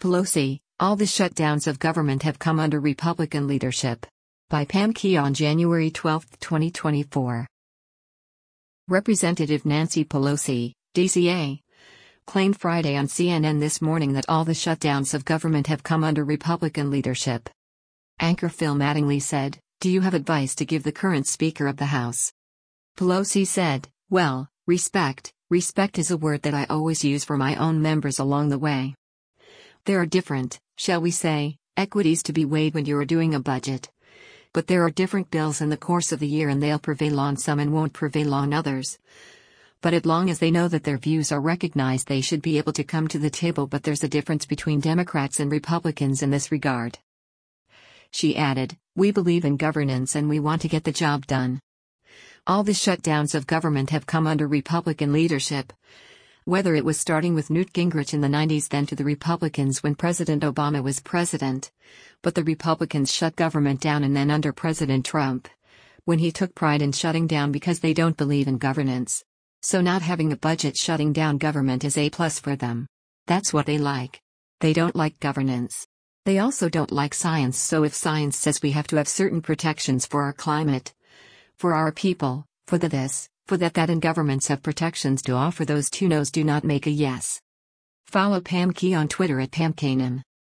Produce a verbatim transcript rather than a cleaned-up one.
Pelosi, all the shutdowns of government have come under Republican leadership. By Pam Key on January twelfth, twenty twenty-four. Representative Nancy Pelosi, D C A, claimed Friday on C N N This Morning that all the shutdowns of government have come under Republican leadership. Anchor Phil Mattingly said, "Do you have advice to give the current Speaker of the House?" Pelosi said, "Well, respect, respect is a word that I always use for my own members along the way. There are different, shall we say, equities to be weighed when you are doing a budget. But there are different bills in the course of the year and they'll prevail on some and won't prevail on others. But as long as they know that their views are recognized, they should be able to come to the table. But there's a difference between Democrats and Republicans in this regard." She added, "We believe in governance and we want to get the job done. All the shutdowns of government have come under Republican leadership. Whether it was starting with Newt Gingrich in the nineties, then to the Republicans when President Obama was president. But the Republicans shut government down, and then under President Trump, when he took pride in shutting down because they don't believe in governance. So not having a budget shutting down government is a plus for them. That's what they like. They don't like governance. They also don't like science, so if science says we have to have certain protections for our climate, for our people, for the this, for that that and governments have protections to offer, those two no's do not make a yes." Follow Pam Key on Twitter at Pam Kanan.